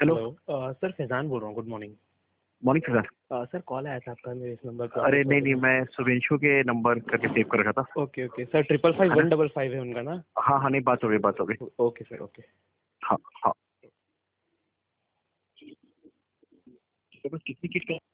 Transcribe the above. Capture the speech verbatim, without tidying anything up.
Hello sir Faizan बोल रहा हूँ। Good morning. Morning sir. Sir call आया था आपका मेरे इस नंबर पर। अरे नहीं नहीं, मैं शुभेंशु के नंबर करके सेव कर रखा था। Okay okay sir, triple five one double five है उनका ना? हाँ हाँ, नहीं बात हो गई बात हो गई। Okay sir, okay. हाँ हाँ। तो बस कितनी किट